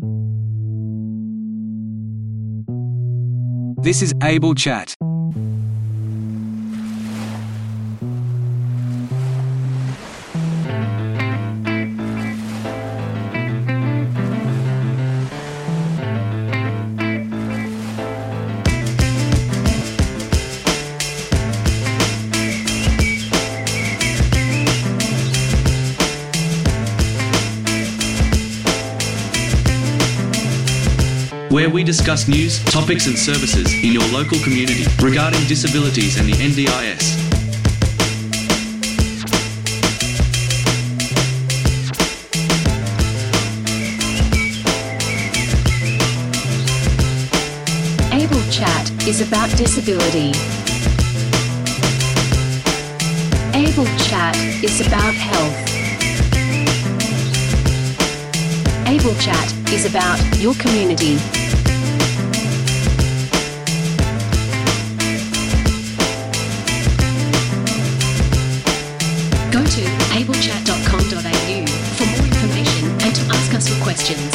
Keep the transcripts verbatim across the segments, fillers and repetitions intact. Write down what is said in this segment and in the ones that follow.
This is Able Chat. Where we discuss news, topics and services in your local community regarding disabilities and the N D I S. Able Chat is about disability. Able Chat is about health. Able Chat is about your community. Go to able chat dot com dot a u for more information and to ask us your questions.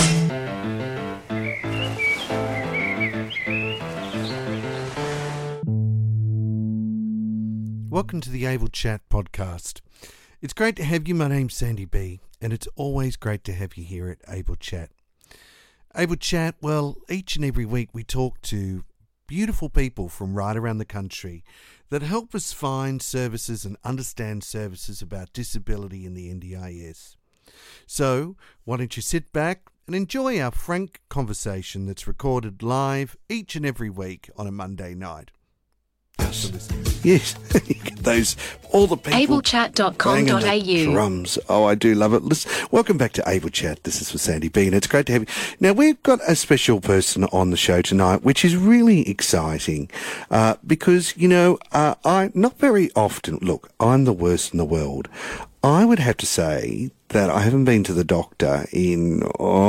Welcome to the Able Chat podcast. It's great to have you. My name's Sandy B, and it's always great to have you here at Able Chat. Able Chat, well, each and every week we talk to beautiful people from right around the country that help us find services and understand services about disability in the N D I S. So, why don't you sit back and enjoy our frank conversation that's recorded live each and every week on a Monday night. Yes, those all the people. able chat dot com dot a u Drums. Oh, I do love it. Listen, welcome back to Able Chat. This is for Sandy B, and it's great to have you. Now, we've got a special person on the show tonight, which is really exciting uh, because, you know, uh, I not very often, look, I'm the worst in the world. I would have to say that I haven't been to the doctor in,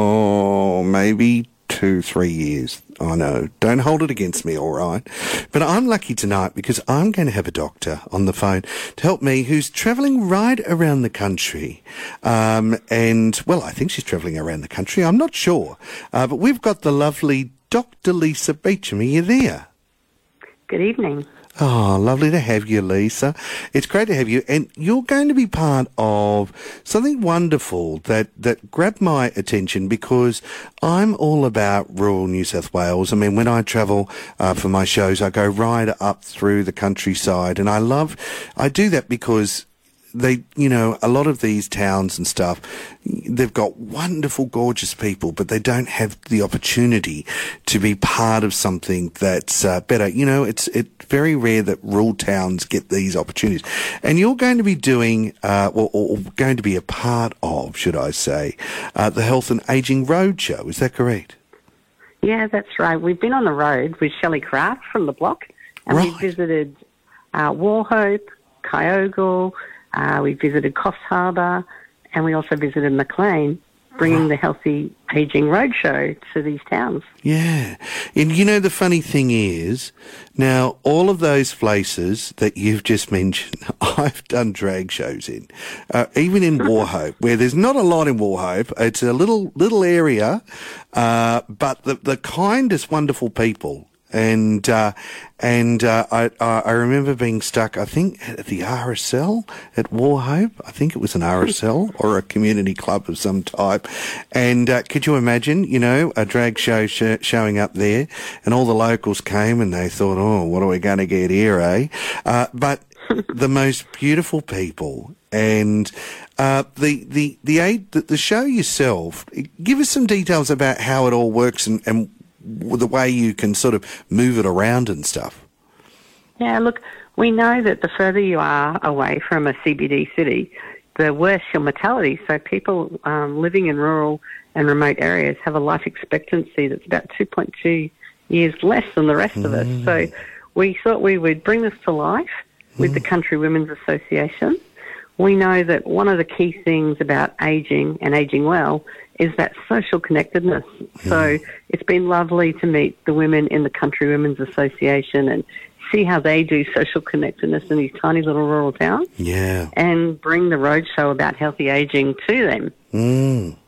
oh, maybe two, three years. I know. Don't hold it against me, all right? But I'm lucky tonight because I'm going to have a doctor on the phone to help me who's travelling right around the country. Um, and, well, I think she's travelling around the country. I'm not sure. Uh, but we've got the lovely Doctor Lisa Beecham. Are you there? Good evening. Oh, lovely to have you, Lisa. It's great to have you. And you're going to be part of something wonderful that, that grabbed my attention because I'm all about rural New South Wales. I mean, when I travel uh, for my shows, I go right up through the countryside. And I love, I do that because they, you know, a lot of these towns and stuff, they've got wonderful, gorgeous people, but they don't have the opportunity to be part of something that's uh, better. You know, it's it's very rare that rural towns get these opportunities. And you're going to be doing, uh, or, or going to be a part of, should I say, uh, the Health and Ageing Roadshow. Is that correct? Yeah, that's right. We've been on the road with Shelley Craft from the block, and Right. we visited uh, Wauchope, Kyogle, uh, we visited Coffs Harbour, and we also visited Maclean, bringing the Healthy Ageing Roadshow to these towns. Yeah. And you know, the funny thing is, now, all of those places that you've just mentioned, I've done drag shows in. Uh, even in Wauchope, where there's not a lot in Wauchope. It's a little little area, uh, but the, the kindest, wonderful people. And uh, and uh, I I remember being stuck, I think, at the R S L at Wauchope. I think it was an R S L or a community club of some type. And uh, could you imagine, you know, a drag show sh- showing up there, and all the locals came and they thought, oh, what are we going to get here, eh? Uh, but the most beautiful people. And uh, the the the aid the, the show yourself. Give us some details about how it all works and. and the way you can sort of move it around and stuff. Yeah, look, we know that the further you are away from a C B D city, the worse your mortality. So people um, living in rural and remote areas have a life expectancy that's about two point two years less than the rest mm. of us. So we thought we would bring this to life with mm. the Country Women's Association. We know that one of the key things about ageing and ageing well is that social connectedness. Mm. So it's been lovely to meet the women in the Country Women's Association and see how they do social connectedness in these tiny little rural towns. Yeah. And bring the roadshow about healthy ageing to them. Mm.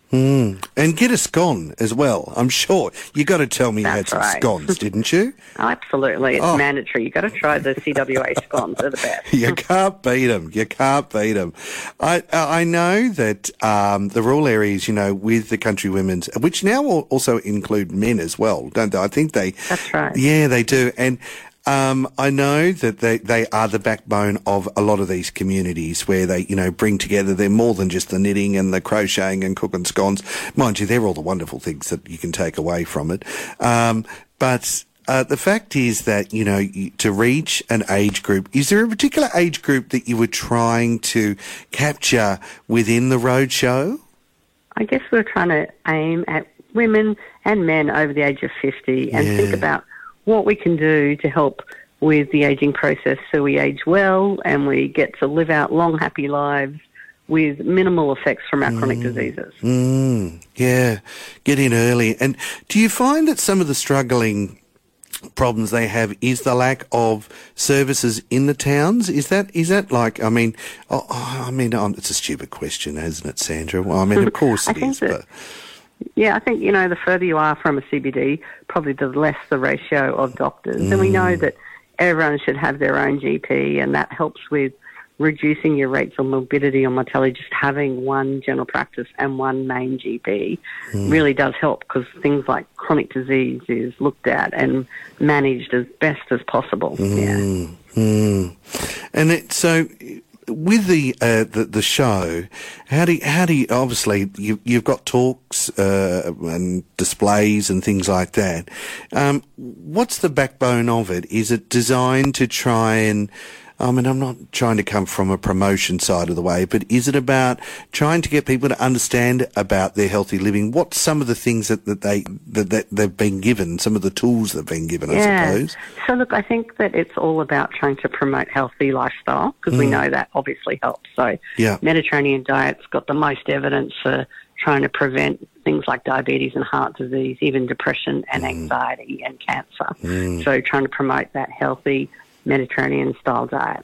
Mm. And get a scone as well, I'm sure. You got to tell me you That's had some right. scones, didn't you? Oh, absolutely. It's Oh. mandatory. You've got to try the C W A scones. They're the best. You can't beat them. You can't beat them. I I know that um, the rural areas, you know, with the country women's, which now al- also include men as well, don't they? I think they. That's right. Yeah, they do. And um, I know that they, they are the backbone of a lot of these communities where they, you know, bring together. They're more than just the knitting and the crocheting and cooking scones. Mind you, they're all the wonderful things that you can take away from it. Um, but Uh, the fact is that, you know, you, to reach an age group, is there a particular age group that you were trying to capture within the roadshow? I guess we're trying to aim at women and men over the age of fifty and Yeah. think about what we can do to help with the ageing process so we age well and we get to live out long, happy lives with minimal effects from our chronic diseases. Mm, yeah, get in early. And do you find that some of the struggling problems they have is the lack of services in the towns? Is that is that like, I mean, oh, oh, I mean, um, it's a stupid question, isn't it, Sandra? Well, I mean, of course I it think is, that- but Yeah, I think, you know, the further you are from a C B D, probably the less the ratio of doctors. And we know that everyone should have their own G P, and that helps with reducing your rates of morbidity or mortality. Just having one general practice and one main G P really does help, because things like chronic disease is looked at and managed as best as possible. Yeah. Mm. And it, so with the, uh, the the show, how do you, how do you, obviously you, you've got talks uh, and displays and things like that. Um, what's the backbone of it? Is it designed to try and, I mean, I'm not trying to come from a promotion side of the way, but is it about trying to get people to understand about their healthy living? What's some of the things that, that they that, that they've been given, some of the tools they've been given, I Yeah. suppose? So, look, I think that it's all about trying to promote healthy lifestyle, because we know that obviously helps. So Yeah. Mediterranean diet's got the most evidence for trying to prevent things like diabetes and heart disease, even depression and anxiety and cancer. So trying to promote that healthy Mediterranean-style diet.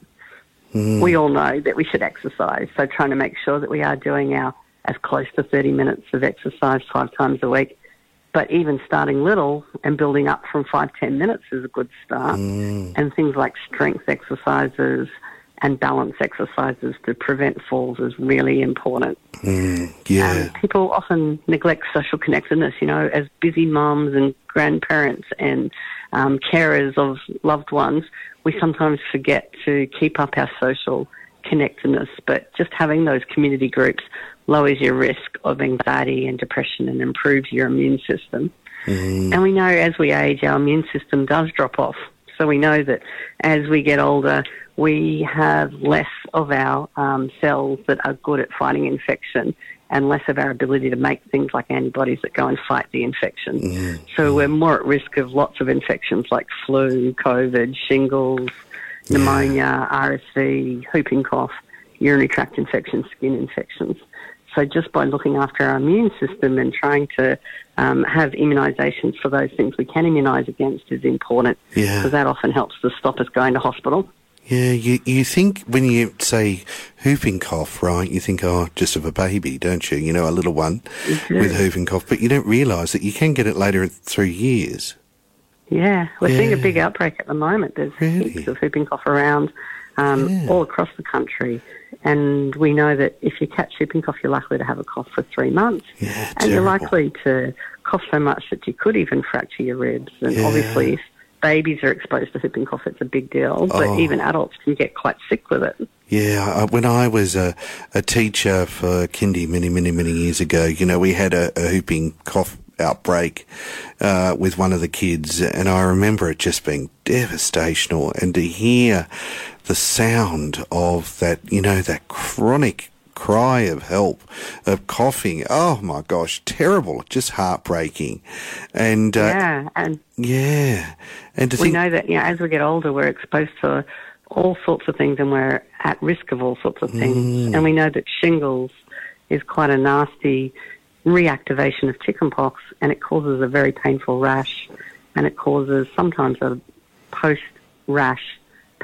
We all know that we should exercise, so trying to make sure that we are doing our as close to thirty minutes of exercise five times a week. But even starting little and building up from five, ten minutes is a good start. And things like strength exercises and balance exercises to prevent falls is really important. Mm, yeah. Um, people often neglect social connectedness, you know, as busy mums and grandparents and um, carers of loved ones. We sometimes forget to keep up our social connectedness, but just having those community groups lowers your risk of anxiety and depression and improves your immune system. Mm. And we know as we age, our immune system does drop off. So we know that as we get older, we have less of our um, cells that are good at fighting infection and less of our ability to make things like antibodies that go and fight the infection. Mm. So we're more at risk of lots of infections like flu, COVID, shingles, pneumonia, R S V, whooping cough, urinary tract infections, skin infections. So just by looking after our immune system and trying to um, have immunisations for those things we can immunise against is important, Yeah. because that often helps to stop us going to hospital. Yeah, you you think when you say whooping cough, right, you think, oh, just of a baby, don't you? You know, a little one do. with whooping cough, but you don't realise that you can get it later through years. Yeah, we're seeing a Yeah. big outbreak at the moment. There's Really? heaps of whooping cough around um, Yeah. all across the country. And we know that if you catch whooping cough, you're likely to have a cough for three months. Yeah, and you're terrible. likely to cough so much that you could even fracture your ribs. And Yeah. obviously, if babies are exposed to whooping cough, it's a big deal. But Oh. even adults can get quite sick with it. Yeah, I, when I was a, a teacher for kindy many, many, many years ago, you know, we had a, a whooping cough outbreak uh, with one of the kids, and I remember it just being devastational, and to hear the sound of that, you know, that chronic cry of help, of coughing, oh my gosh, terrible, just heartbreaking. And uh, yeah, and yeah, and to we think, know that, you know, as we get older, we're exposed to all sorts of things and we're at risk of all sorts of things. And we know that shingles is quite a nasty reactivation of chickenpox, and it causes a very painful rash, and it causes sometimes a post-rash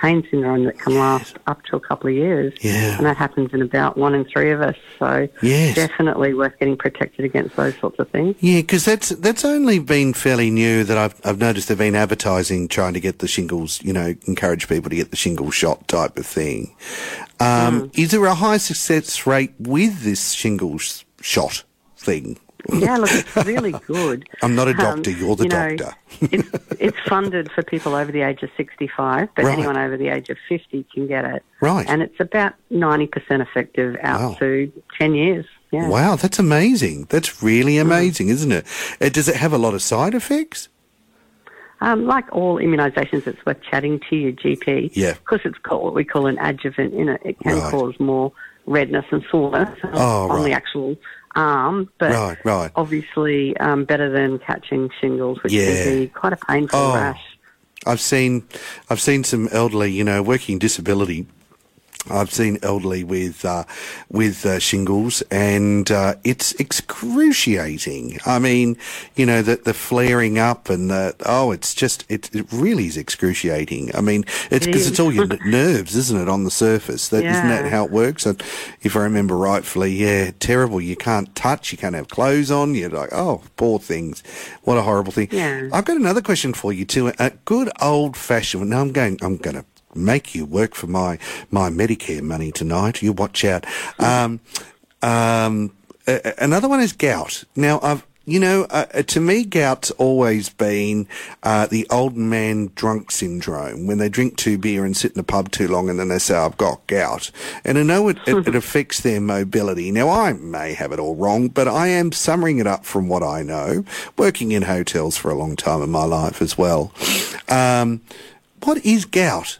pain syndrome that can last up to a couple of years. Yeah. And that happens in about one in three of us. So Yes. definitely worth getting protected against those sorts of things. Yeah, because that's that's only been fairly new that I've I've noticed they've been advertising trying to get the shingles, you know, encourage people to get the shingles shot type of thing. Um, Mm. Is there a high success rate with this shingles shot thing? Yeah, look, it's really good. I'm not a Um, doctor, you're the you know, doctor. it's, it's funded for people over the age of sixty-five, but Right. anyone over the age of fifty can get it. Right. And it's about ninety percent effective out Wow. to ten years. Yeah. Wow, that's amazing. That's really amazing, isn't it? Uh, Does it have a lot of side effects? Um, like all immunisations, it's worth chatting to your G P. Yeah. Because it's got what we call an adjuvant in it. It can Right. cause more redness and soreness Oh, on right. the actual arm, but Right, right. obviously um, better than catching shingles, which Yeah. can be quite a painful Oh. rash. I've seen, I've seen some elderly, you know, working disability. I've seen elderly with uh, with uh, shingles, and uh, it's excruciating. I mean, you know, the the flaring up and the oh, it's just it it really is excruciating. I mean, it's It because is. it's all your n- nerves, isn't it, on the surface? That isn't that Yeah. how it works? And if I remember rightfully, yeah, terrible. You can't touch, you can't have clothes on. You're like, oh, poor things. What a horrible thing. Yeah. I've got another question for you too. A good old fashioned. Now I'm going. I'm going to make you work for my my Medicare money tonight. You watch out. Um, um, a- another one is gout. Now I've. You know, uh, to me, gout's always been uh, the old man drunk syndrome, when they drink two beer and sit in a pub too long and then they say, I've got gout. And I know it, it, it affects their mobility. Now, I may have it all wrong, but I am summing it up from what I know, working in hotels for a long time in my life as well. Um, what is gout?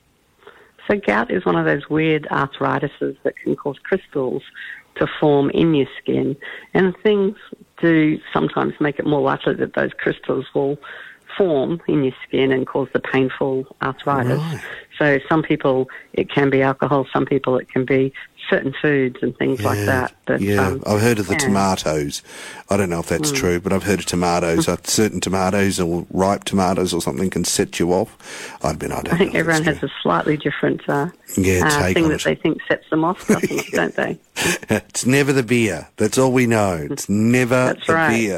So gout is one of those weird arthritises that can cause crystals to form in your skin, and things do sometimes make it more likely that those crystals will form in your skin and cause the painful arthritis. Right. So some people, it can be alcohol, some people it can be certain foods and things like that. But, yeah, um, I've heard of the yeah. tomatoes. I don't know if that's true, but I've heard of tomatoes. uh, certain tomatoes or ripe tomatoes or something can set you off. I've been, I don't I think know if everyone that's has a slightly different uh, Yeah, uh, take thing on that it. they think sets them off, doesn't it, don't they? true. It's never the beer. That's all we know. It's never That's the right. beer.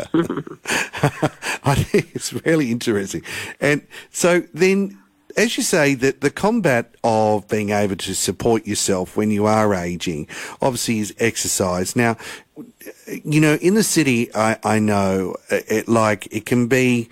I think it's really interesting. And so then, as you say, that the combat of being able to support yourself when you are aging, obviously, is exercise. Now, you know, in the city, I, I know uh, it like it can be.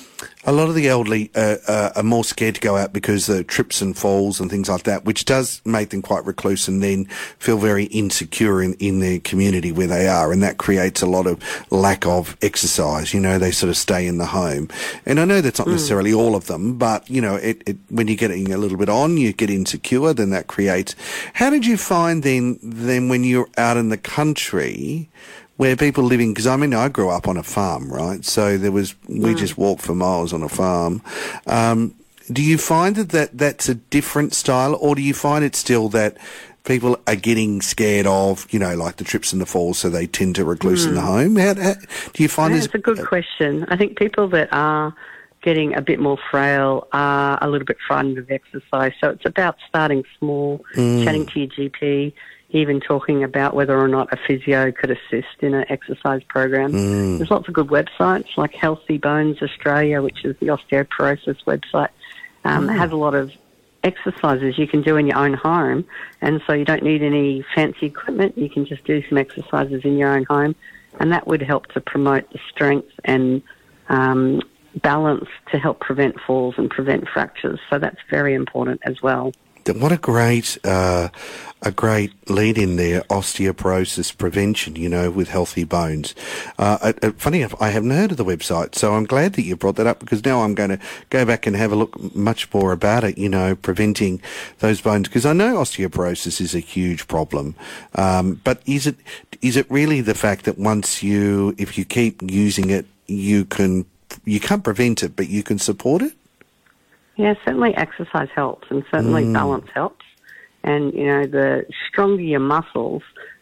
A lot of the elderly uh, uh, are more scared to go out because of trips and falls and things like that, which does make them quite recluse and then feel very insecure in, in their community where they are. And that creates a lot of lack of exercise. You know, they sort of stay in the home. And I know that's not necessarily all of them, but, you know, it, it, when you're getting a little bit on, you get insecure, then that creates... How did you find then, then when you're out in the country... where people living, because I mean, I grew up on a farm, right? So there was, we just walked for miles on a farm. Um, do you find that, that that's a different style, or do you find it still that people are getting scared of, you know, like the trips and the falls, so they tend to recluse in the home? How, how, do you find Yeah, this? it's a good question. I think people that are getting a bit more frail are a little bit frightened of exercise. So it's about starting small, chatting to your G P, even talking about whether or not a physio could assist in an exercise program. There's lots of good websites like Healthy Bones Australia, which is the osteoporosis website, um, has a lot of exercises you can do in your own home, and so you don't need any fancy equipment. You can just do some exercises in your own home, and that would help to promote the strength and um, balance to help prevent falls and prevent fractures. So that's very important as well. What a great, uh, a great lead in there, osteoporosis prevention, you know, with Healthy Bones. Uh, uh, funny enough, I haven't heard of the website, so I'm glad that you brought that up, because now I'm going to go back and have a look much more about it, you know, preventing those bones, because I know osteoporosis is a huge problem. Um, but is it, is it really the fact that once you, if you keep using it, you can, you can't prevent it, but you can support it? Yeah, certainly exercise helps, and certainly Mm. balance helps. And, you know, the stronger your muscles,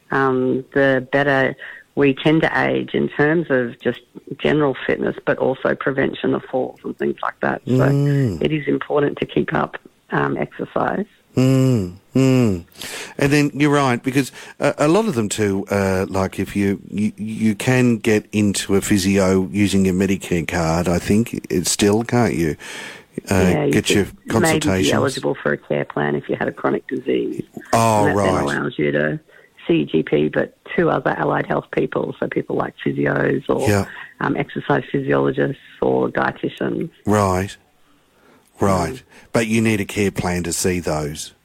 um, the better we tend to age in terms of just general fitness, but also prevention of falls and things like that. So Mm. it is important to keep up um, exercise. Mm, mm. And then you're right, because uh, a lot of them too, uh, like if you, you you can get into a physio using your Medicare card, I think, it's still, can't you? Uh, yeah, you get your consultations. Maybe be eligible for a care plan if you had a chronic disease. Oh, and that right. then allows you to see your G P, but two other allied health people, so people like physios or Yeah. um, exercise physiologists or dietitians. Right, right. Mm. But you need a care plan to see those.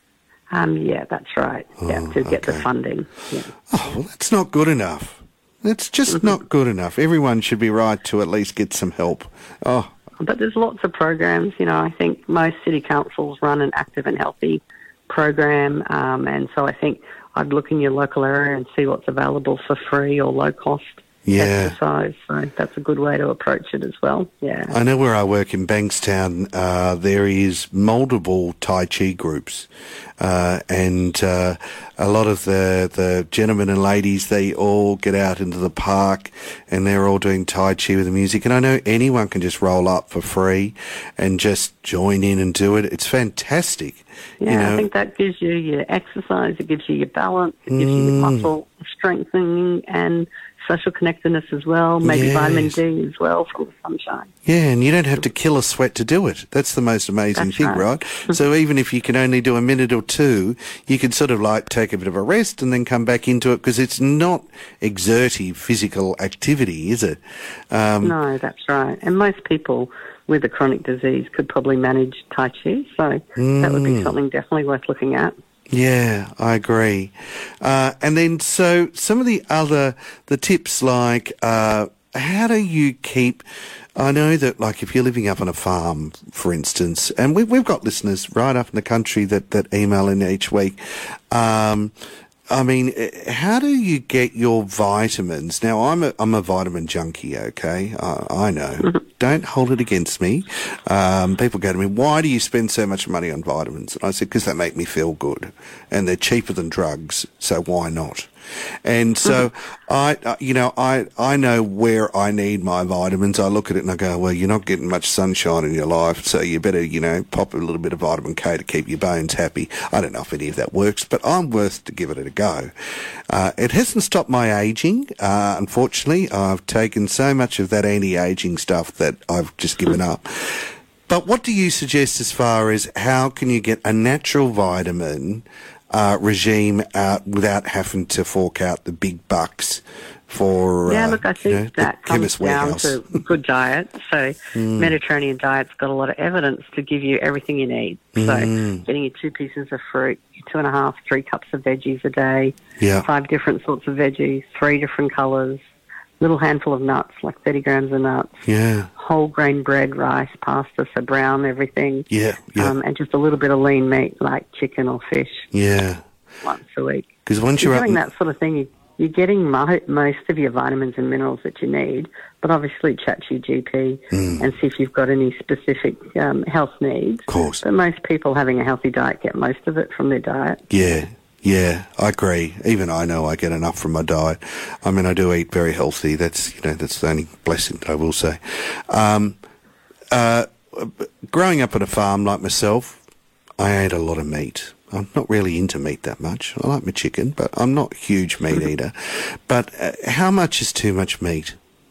Um, yeah, that's right. Yeah, Oh, to get the okay. funding. Yeah. Oh, well, that's not good enough. That's just Mm-hmm. not good enough. Everyone should be right to at least get some help. Oh, But there's lots of programs. You know, I think most city councils run an active and healthy program, um, and so I think I'd look in your local area and see what's available for free or low cost yeah. exercise. So that's a good way to approach it as well. Yeah. I know where I work in Bankstown, uh, there is multiple Tai Chi groups, uh, and uh, a lot of the, the gentlemen and ladies, they all get out into the park and they're all doing Tai Chi with the music. And I know anyone can just roll up for free and just join in and do it. It's fantastic. Yeah, you know? I think that gives you your exercise, it gives you your balance, it gives you your muscle strengthening and social connectedness as well, maybe Yes. vitamin D as well from the sunshine. Yeah, and you don't have to kill a sweat to do it. That's the most amazing That's thing, right. right? So even if you can only do a minute or two, you can sort of like take a bit of a rest and then come back into it, because it's not exertive physical activity, is it? Um, No, that's right. And most people with a chronic disease could probably manage Tai Chi, so that would be something definitely worth looking at. Yeah, I agree. Uh, and then so some of the other, the tips like, uh, how do you keep, I know that like if you're living up on a farm, for instance, and we, we've got listeners right up in the country that, that email in each week, um, I mean, how do you get your vitamins? Now, I'm a, I'm a vitamin junkie, okay? I, I know. Don't hold it against me. Um, people go to me, why do you spend so much money on vitamins? And I said, because they make me feel good. And they're cheaper than drugs, so why not? And so, I, uh, you know, I, I know where I need my vitamins. I look at it and I go, well, you're not getting much sunshine in your life, so you better, you know, pop a little bit of vitamin K to keep your bones happy. I don't know if any of that works, but I'm worth to give it a go. Uh, it hasn't stopped my aging. Uh, unfortunately, I've taken so much of that anti-aging stuff that I've just given up. But what do you suggest as far as how can you get a natural vitamin Uh, regime out without having to fork out the big bucks for Yeah, uh, look, I you think know, the that comes chemist down warehouse. to good diet. So Mediterranean diet's got a lot of evidence to give you everything you need. So getting your two pieces of fruit, your two and a half, three cups of veggies a day, Yeah. five different sorts of veggies, three different colours, little handful of nuts, like thirty grams of nuts, Yeah, whole grain bread, rice, pasta, so brown everything, yeah, yeah, um, and just a little bit of lean meat like chicken or fish yeah. once a week. Because once You're you're up, doing that sort of thing, you, you're getting mo- most of your vitamins and minerals that you need, but obviously chat to your G P and see if you've got any specific um, health needs. of course, But most people having a healthy diet get most of it from their diet. yeah, yeah, I agree. Even I know I get enough from my diet. I mean, I do eat very healthy. That's you know that's the only blessing I will say. Um, uh, growing up on a farm like myself, I ate a lot of meat. I'm not really into meat that much. I like my chicken, but I'm not a huge meat eater. But uh, how much is too much meat?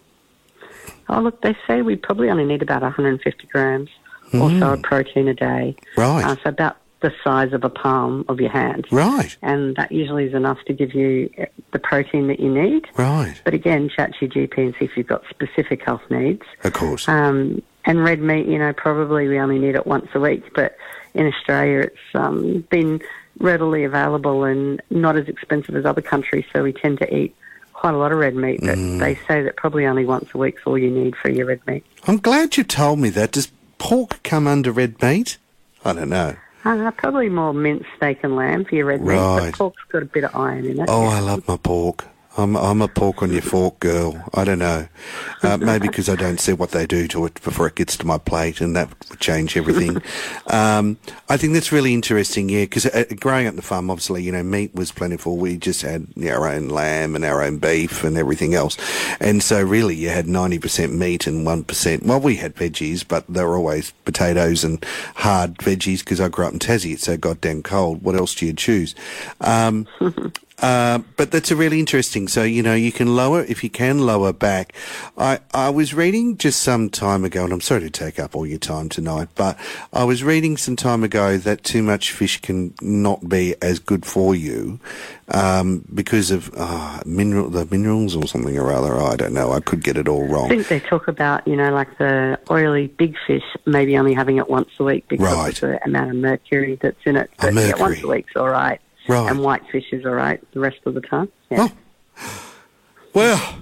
Oh, look, they say we probably only need about one hundred fifty grams or so of protein a day. Right, Uh, so about the size of a palm of your hand. right, And that usually is enough to give you the protein that you need. right. But again, chat to your G P and see if you've got specific health needs. Of course. Um, and red meat, you know, probably we only need it once a week, but in Australia it's um, been readily available and not as expensive as other countries, so we tend to eat quite a lot of red meat, but Mm. they say that probably only once a week's all you need for your red meat. I'm glad you told me that. Does pork come under red meat? I don't know. Uh, probably more minced steak and lamb for your red meat, Right. but pork's got a bit of iron in it. Oh, I love my pork. I'm I'm a pork on your fork girl. I don't know. Uh, maybe because I don't see what they do to it before it gets to my plate, and that would change everything. um, I think that's really interesting, yeah, because uh, growing up on the farm, obviously, you know, meat was plentiful. We just had you know, our own lamb and our own beef and everything else. And so really you had ninety percent meat and one percent, well, we had veggies, but they were always potatoes and hard veggies because I grew up in Tassie. It's so goddamn cold. What else do you choose? Um Uh, but that's a really interesting. So, you know, you can lower, if you can lower back. I, I was reading just some time ago, and I'm sorry to take up all your time tonight, but I was reading some time ago that too much fish can not be as good for you, um, because of, uh, mineral, the minerals or something or other. I don't know. I could get it all wrong. I think they talk about, you know, like the oily big fish, maybe only having it once a week because Right. of the amount of mercury that's in it. Oh, But yeah, mercury. once a week's all right. Right. And white fish is all right the rest of the time. Yeah. Oh, well,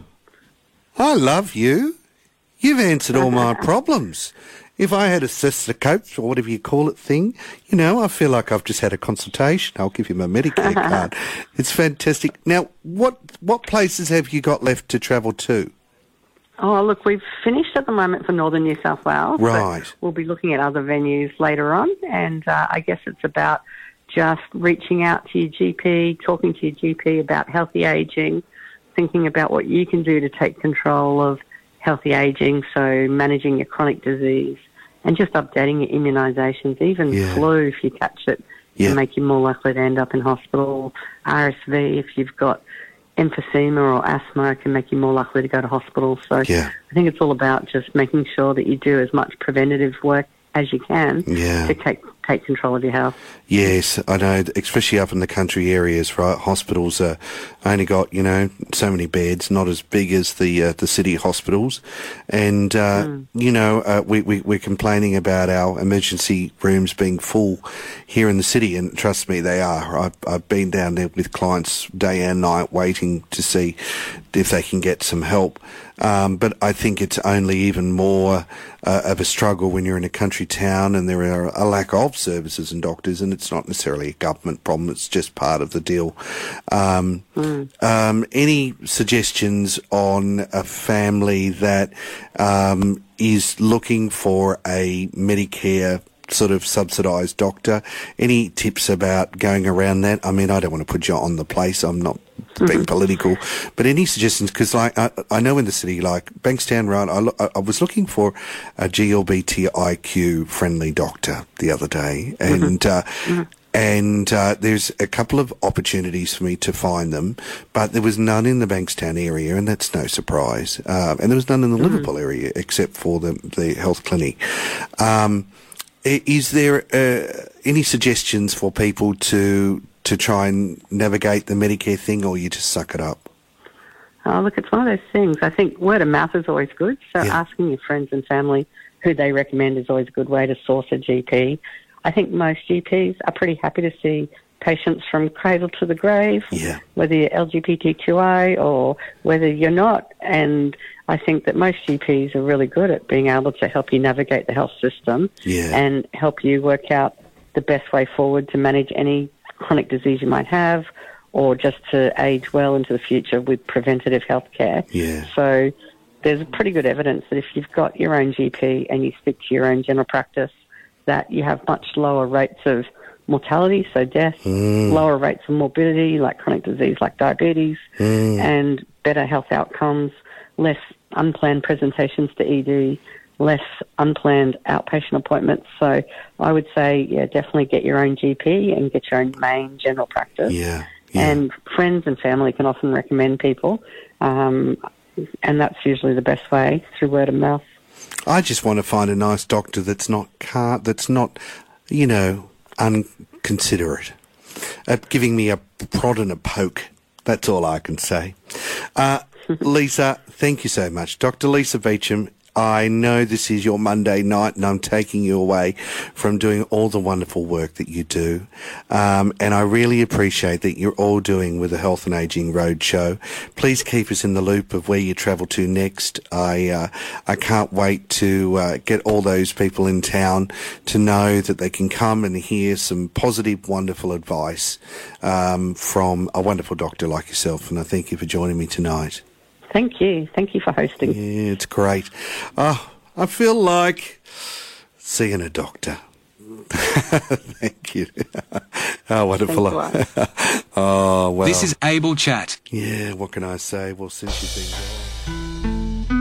I love you. You've answered all my problems. If I had a sister coach or whatever you call it thing, you know, I feel like I've just had a consultation. I'll give you my Medicare card. It's fantastic. Now, what what places have you got left to travel to? Oh, look, we've finished at the moment for Northern New South Wales. but Right. We'll be looking at other venues later on, and uh, I guess it's about just reaching out to your G P, talking to your G P about healthy ageing, thinking about what you can do to take control of healthy ageing, so managing your chronic disease, and just updating your immunisations, even Yeah. flu if you catch it, Yeah. can make you more likely to end up in hospital. R S V if you've got emphysema or asthma, it can make you more likely to go to hospital. So Yeah. I think it's all about just making sure that you do as much preventative work as you can Yeah. to take take control of your health. Yes, I know, especially up in the country areas, right? Hospitals uh, only got, you know, so many beds, not as big as the uh, the city hospitals. And, uh, mm. you know, uh, we, we, we're complaining about our emergency rooms being full here in the city, and trust me, they are. I've, I've been down there with clients day and night waiting to see if they can get some help. Um, but I think it's only even more uh, of a struggle when you're in a country town and there are a lack of services and doctors, and it's not necessarily a government problem, it's just part of the deal. Um, mm. um, any suggestions on a family that um, is looking for a Medicare sort of subsidised doctor? Any tips about going around that? I mean, I don't want to put you on the place, I'm not being political, but any suggestions? Because like I, I know in the city, like Bankstown, right, I, lo- I was looking for a G L B T I Q friendly doctor the other day, and mm-hmm. Uh, mm-hmm. and uh, there's a couple of opportunities for me to find them, but there was none in the Bankstown area, and that's no surprise. Uh, and there was none in the mm-hmm. Liverpool area except for the the health clinic. Um, is there uh, any suggestions for people to to try and navigate the Medicare thing, or you just suck it up? Oh, look, it's one of those things. I think word of mouth is always good. So yeah. asking your friends and family who they recommend is always a good way to source a G P. I think most G Ps are pretty happy to see patients from cradle to the grave, yeah. whether you're L G B T Q I or whether you're not. And I think that most G Ps are really good at being able to help you navigate the health system yeah. and help you work out the best way forward to manage any chronic disease you might have, or just to age well into the future with preventative health care. Yeah. So there's pretty good evidence that if you've got your own G P and you stick to your own general practice, that you have much lower rates of mortality, so death, mm. lower rates of morbidity like chronic disease like diabetes, mm. and better health outcomes, less unplanned presentations to E D, less unplanned outpatient appointments. So I would say, yeah, definitely get your own G P and get your own main general practice. Yeah, yeah. And friends and family can often recommend people, um, and that's usually the best way, through word of mouth. I just want to find a nice doctor that's not car- that's not, you know, unconsiderate at giving me a prod and a poke. That's all I can say. Uh, Lisa, thank you so much. Doctor Lisa Beecham, I know this is your Monday night and I'm taking you away from doing all the wonderful work that you do. Um, and I really appreciate that you're all doing with the Health and Ageing Roadshow. Please keep us in the loop of where you travel to next. I uh, I can't wait to uh, get all those people in town to know that they can come and hear some positive, wonderful advice um, from a wonderful doctor like yourself. And I thank you for joining me tonight. Thank you. Thank you for hosting. Yeah, it's great. Oh, I feel like seeing a doctor. Thank you. Oh, wonderful. Oh, well. This is Able Chat. Yeah, what can I say? Well, since you've been gone.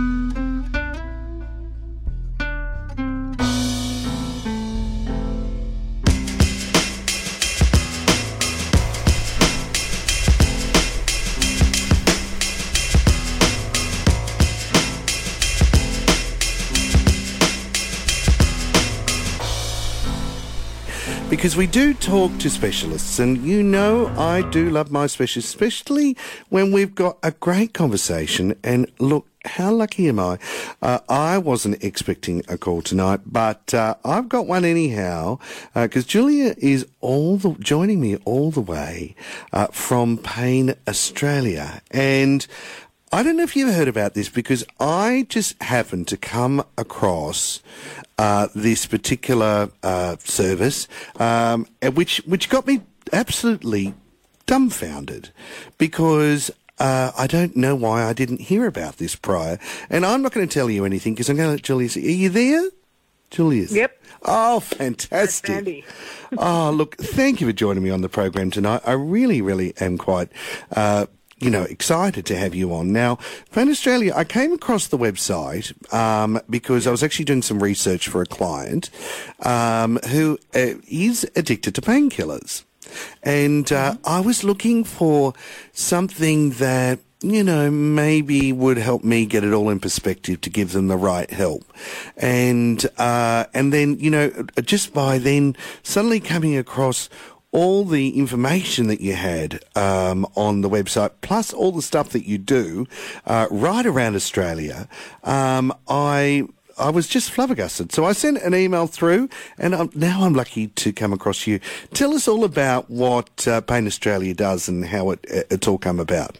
Because we do talk to specialists, and you know I do love my specialists, especially when we've got a great conversation. And look, how lucky am I? Uh, I wasn't expecting a call tonight, but uh, I've got one anyhow, because uh, Julia is all the, joining me all the way uh, from Pain Australia. And I don't know if you've heard about this, because I just happened to come across uh, this particular uh, service, um, which which got me absolutely dumbfounded, because uh, I don't know why I didn't hear about this prior. And I'm not going to tell you anything, because I'm going to let Julius. Are you there, Julius? Yep. Oh, fantastic. Oh, look, thank you for joining me on the program tonight. I really, really am quite Uh, you know, excited to have you on. Now, Pain Australia, I came across the website um, because I was actually doing some research for a client um, who uh, is addicted to painkillers. And uh, mm-hmm. I was looking for something that, you know, maybe would help me get it all in perspective to give them the right help. And, uh, and then, you know, just by then suddenly coming across all the information that you had um, on the website, plus all the stuff that you do uh, right around Australia, um, I I was just flabbergasted. So I sent an email through, and I'm, now I'm lucky to come across you. Tell us all about what uh, Pain Australia does and how it it's all come about.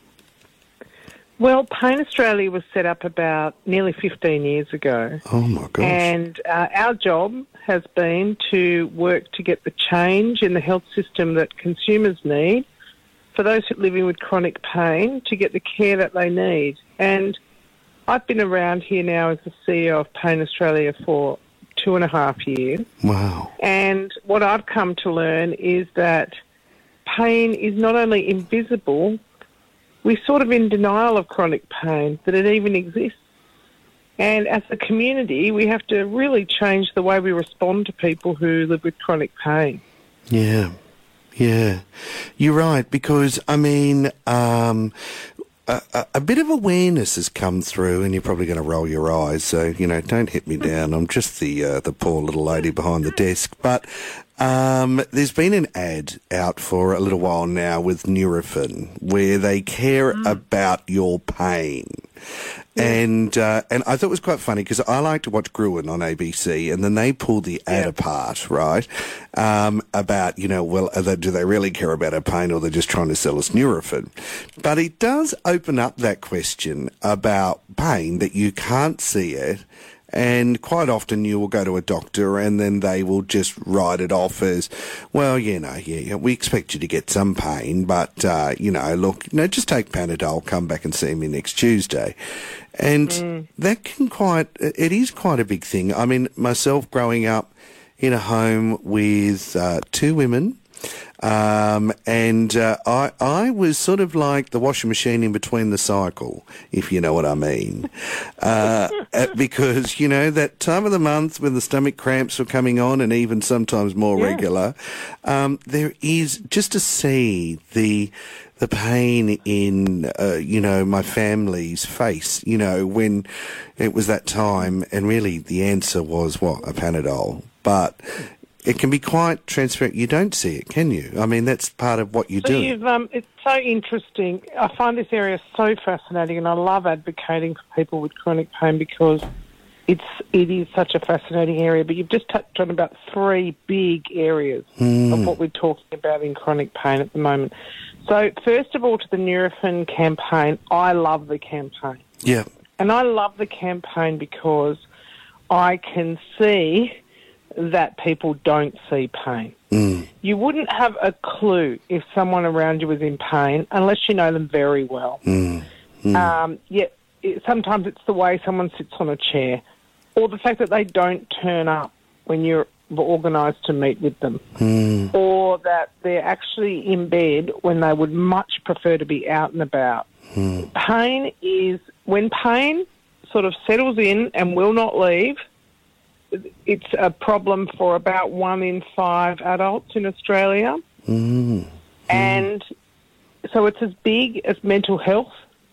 Well, Pain Australia was set up about nearly fifteen years ago. Oh, my gosh. And uh, our job has been to work to get the change in the health system that consumers need for those living with chronic pain to get the care that they need. And I've been around here now as the C E O of Pain Australia for two and a half years. Wow. And what I've come to learn is that pain is not only invisible, we're sort of in denial of chronic pain, that it even exists. And as a community, we have to really change the way we respond to people who live with chronic pain. Yeah, yeah. You're right, because, I mean, um, a, a, a bit of awareness has come through, and you're probably going to roll your eyes, so, you know, don't hit me down. I'm just the uh, the poor little lady behind the desk. But um, there's been an ad out for a little while now with Nurofen, where they care mm. about your pain. And uh, and I thought it was quite funny, because I like to watch Gruen on A B C, and then they pull the ad yeah. apart, right, um, about, you know, well, are they, do they really care about our pain, or they're just trying to sell us Nurofen? But it does open up that question about pain, that you can't see it. And quite often you will go to a doctor and then they will just write it off as, well, you know, yeah, we expect you to get some pain, but, uh, you know, look, you know, just take Panadol, come back and see me next Tuesday. And mm. that can quite, it is quite a big thing. I mean, myself growing up in a home with uh, two women, Um, and uh, I I was sort of like the washing machine in between the cycle, if you know what I mean. Uh, because, you know, that time of the month when the stomach cramps were coming on, and even sometimes more yeah. regular, um, there is, just to see the the pain in, uh, you know, my family's face, you know, when it was that time, and really the answer was, what, a Panadol. But it can be quite transparent. You don't see it, can you? I mean, that's part of what you So do. you've, um, it's so interesting. I find this area so fascinating, and I love advocating for people with chronic pain because it's it is such a fascinating area. But you've just touched on about three big areas Mm. of what we're talking about in chronic pain at the moment. So first of all, to the Nurofen campaign, I love the campaign. Yeah. And I love the campaign because I can see that people don't see pain. Mm. You wouldn't have a clue if someone around you was in pain unless you know them very well. Mm. Mm. Um, yet it, sometimes it's the way someone sits on a chair or the fact that they don't turn up when you're organised to meet with them Mm. or that they're actually in bed when they would much prefer to be out and about. Mm. Pain is, when pain sort of settles in and will not leave, it's a problem for about one in five adults in Australia. Mm. And so it's as big as mental health,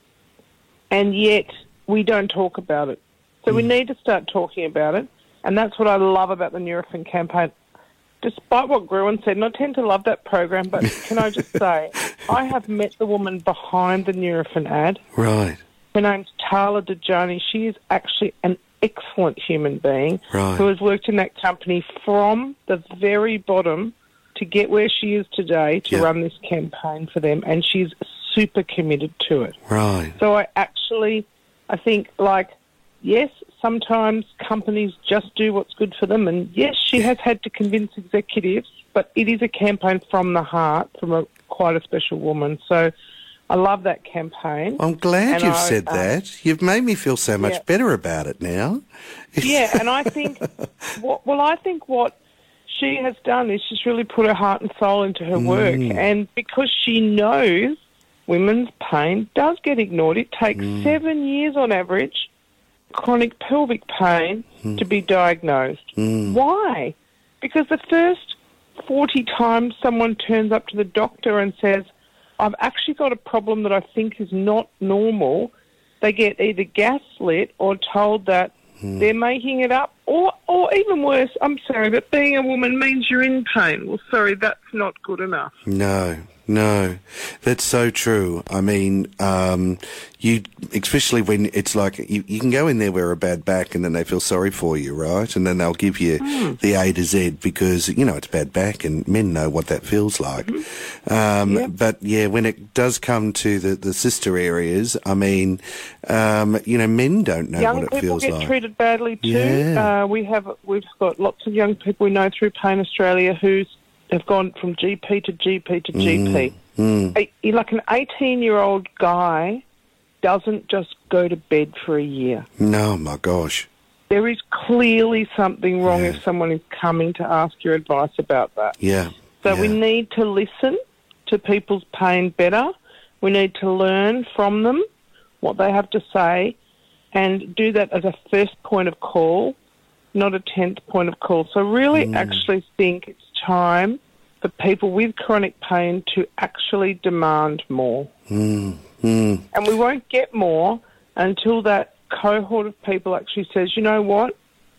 and yet we don't talk about it. So we need to start talking about it, and that's what I love about the Nurofen campaign. Despite what Gruen said, and I tend to love that program, but can I just say, I have met the woman behind the Nurofen ad. Right. Her name's Tala Dajani. She is actually an excellent human being Right. who has worked in that company from the very bottom to get where she is today to Yeah. run this campaign for them, and she's super committed to it. Right. So I actually, I think, like, yes, sometimes companies just do what's good for them, and yes, she has had to convince executives, but it is a campaign from the heart, from a quite a special woman. So I love that campaign. I'm glad And you've I, said um, that. You've made me feel so much yeah. better about it now. Yeah, and I think, what, well, I think what she has done is she's really put her heart and soul into her work. Mm. And because she knows women's pain does get ignored, it takes Mm. seven years on average, chronic pelvic pain, Mm. to be diagnosed. Mm. Why? Because the first forty times someone turns up to the doctor and says, I've actually got a problem that I think is not normal, they get either gaslit or told that Mm. they're making it up, or, or even worse, I'm sorry, but being a woman means you're in pain. Well, sorry, that's not good enough. No, no, that's so true. I mean, um, you, especially when it's like, you, you can go in there with a bad back and then they feel sorry for you, right? And then they'll give you Mm. the A to Z because, you know, it's bad back and men know what that feels like. Mm-hmm. Um, Yep. But yeah, when it does come to the, the sister areas, I mean, um, you know, men don't know Young what it people feels get like. treated badly too. Yeah. Uh, we have we've got lots of young people we know through Pain Australia who's have gone from G P to G P to G P. Mm. A, like an eighteen-year-old guy doesn't just go to bed for a year. No, my gosh. There is clearly something wrong Yeah. if someone is coming to ask your advice about that. Yeah. So yeah. we need to listen to people's pain better. We need to learn from them what they have to say and do that as a first point of call, not a tenth point of call. So really Mm. actually think it's time for people with chronic pain to actually demand more. Mm. Mm. And we won't get more until that cohort of people actually says, you know what,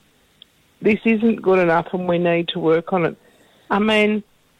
this isn't good enough and we need to work on it. I mean,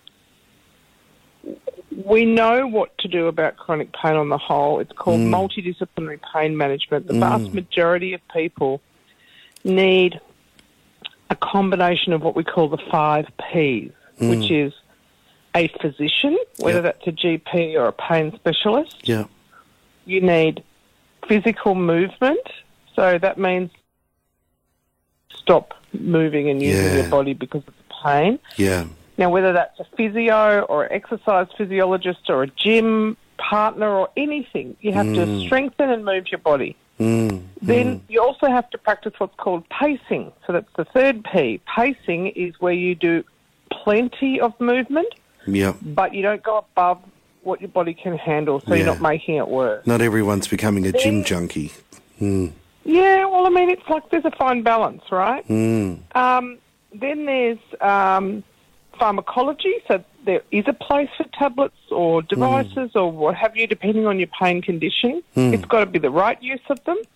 we know what to do about chronic pain on the whole. It's called Mm. multidisciplinary pain management. The Mm. vast majority of people need a combination of what we call the five Ps, Mm. which is a physician, whether Yep. that's a G P or a pain specialist. Yeah. You need physical movement, so that means stop moving and using Yeah. your body because of the pain. Yeah. Now, whether that's a physio or an exercise physiologist or a gym partner or anything, you have Mm. to strengthen and move your body. Mm. Then you also have to practice what's called pacing. So that's the third P. Pacing is where you do plenty of movement, Yeah. but you don't go above what your body can handle, so Yeah. you're not making it worse. Not everyone's becoming a gym Then- junkie. Mm. Yeah, well, I mean, it's like there's a fine balance, right? Mm. Um, then there's um, pharmacology, so there is a place for tablets or devices or what have you, depending on your pain condition. Mm. It's got to be the right use of them.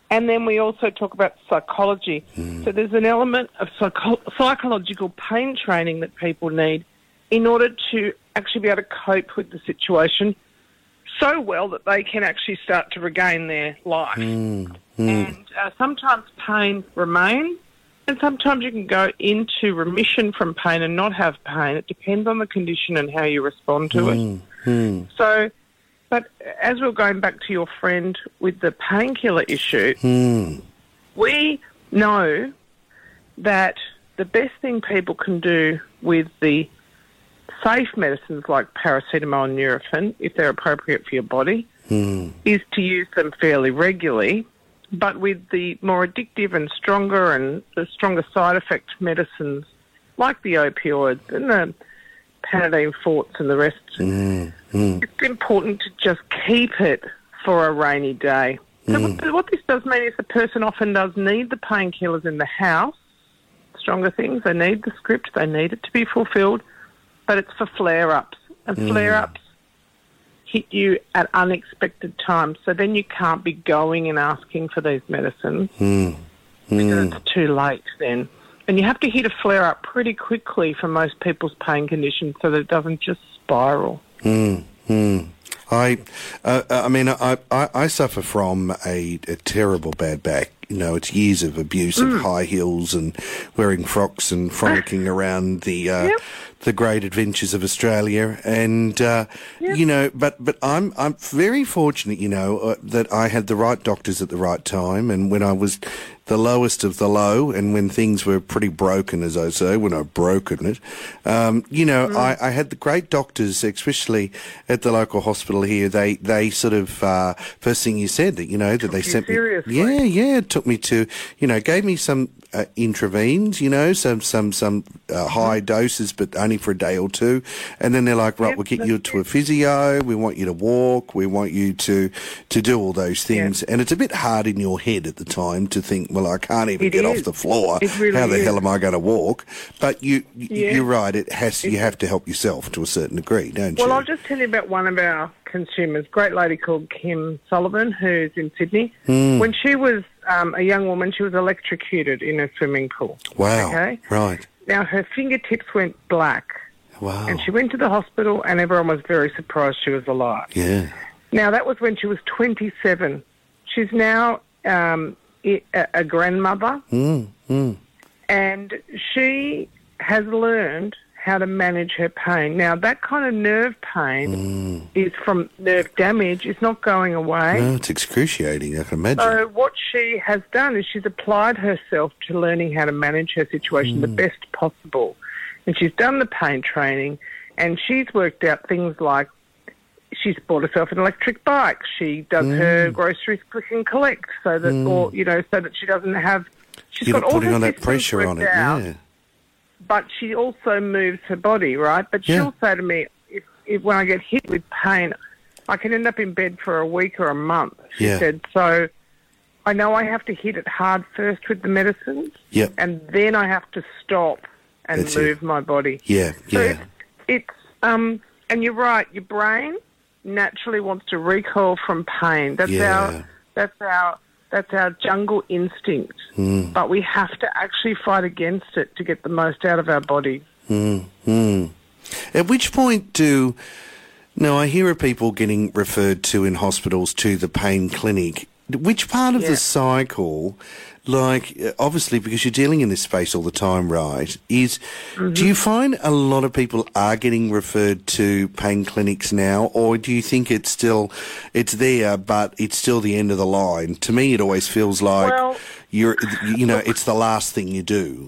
And then we also talk about psychology. Mm. So there's an element of psycho- psychological pain training that people need in order to actually be able to cope with the situation so well that they can actually start to regain their life. Mm. Mm. And uh, sometimes pain remains, and sometimes you can go into remission from pain and not have pain. It depends on the condition and how you respond to Mm. it. Mm. So, but as we're going back to your friend with the painkiller issue, Mm. we know that the best thing people can do with the safe medicines like paracetamol and Nurofen, if they're appropriate for your body, Mm. is to use them fairly regularly. But with the more addictive and stronger and the stronger side effect medicines like the opioids and the Panadine Fortes and the rest, Mm. Mm. it's important to just keep it for a rainy day. So Mm. what, what this does mean is the person often does need the painkillers in the house, stronger things. They need the script. They need it to be fulfilled. But it's for flare-ups. And Mm. flare-ups hit you at unexpected times. So then you can't be going and asking for these medicines Mm. because Mm. it's too late then. And you have to hit a flare-up pretty quickly for most people's pain conditions so that it doesn't just spiral. Mm. Mm. I, uh, I mean, I, I, I suffer from a, a terrible bad back. You know, it's years of abuse of high heels and wearing frocks and frolicking around the uh, Yep. the great adventures of Australia. And uh, you know, but but I'm I'm very fortunate, you know, uh, that I had the right doctors at the right time, and when I was the lowest of the low, and when things were pretty broken, as I say, when I've broken it, um, you know, Mm. I, I had the great doctors, especially at the local hospital here. They they sort of uh, first thing you said that you know that they you sent seriously. me, yeah, yeah, it took me to, you know, gave me some uh, intravenes, you know, some some some uh, high doses, but only for a day or two, and then they're like, right, Yep, we'll get that's you to a physio. We want you to walk. We want you to to do all those things, and it's a bit hard in your head at the time to think, well, I can't even It get is. off the floor. It really How the is. hell am I going to walk? But you, you Yeah. you're right. It has. You have to help yourself to a certain degree, don't Well, you? I'll just tell you about one of our consumers, great lady called Kim Sullivan, who's in Sydney. Hmm. When she was um, a young woman, she was electrocuted in a swimming pool. Wow. Okay? Right. Now, her fingertips went black, Wow. and she went to the hospital, and everyone was very surprised she was alive. Yeah. Now, that was when she was twenty-seven. She's now um, i- a, a grandmother, Mm. Mm. and she has learned how to manage her pain. Now, that kind of nerve pain is from nerve damage. It's not going away. No, it's excruciating. I can imagine. So what she has done is she's applied herself to learning how to manage her situation the best possible. And she's done the pain training, and she's worked out things like she's bought herself an electric bike. She does her groceries click and collect so that, or, you know, so that she doesn't have... She's You're got not all putting her on that systems pressure on worked it. out, Yeah. but she also moves her body, right? But Yeah. she'll say to me, if, if when I get hit with pain, I can end up in bed for a week or a month. She Yeah. said, so I know I have to hit it hard first with the medicines, Yep. and then I have to stop and That's it. move my body. Yeah. So Yeah. it's, it's um, and you're right, your brain naturally wants to recoil from pain. That's Yeah. our, that's our, that's our jungle instinct. Mm. But we have to actually fight against it to get the most out of our bodies. Mm. Mm. At which point do... Now, I hear of people getting referred to in hospitals to the pain clinic. Which part of Yeah. the cycle, like, uh, obviously because you're dealing in this space all the time, right, is do you find a lot of people are getting referred to pain clinics now, or do you think it's still, it's there, but it's still the end of the line? To me, it always feels like Well- you're, you know, it's the last thing you do.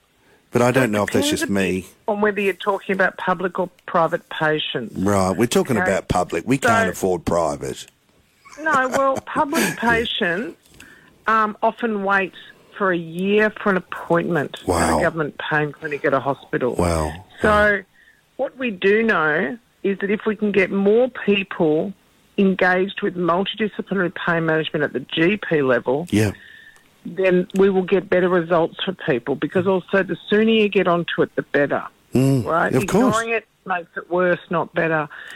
But I don't know if that's Depends just a me. bit on whether you're talking about public or private patients. Right, we're talking Okay. about public. We So- can't afford private. No, well, public patients um, often wait for a year for an appointment at Wow. a government pain clinic at a hospital. Wow. So what we do know is that if we can get more people engaged with multidisciplinary pain management at the G P level, Yeah. then we will get better results for people, because also the sooner you get onto it, the better, Mm, right? of course. Ignoring it makes it worse, not better.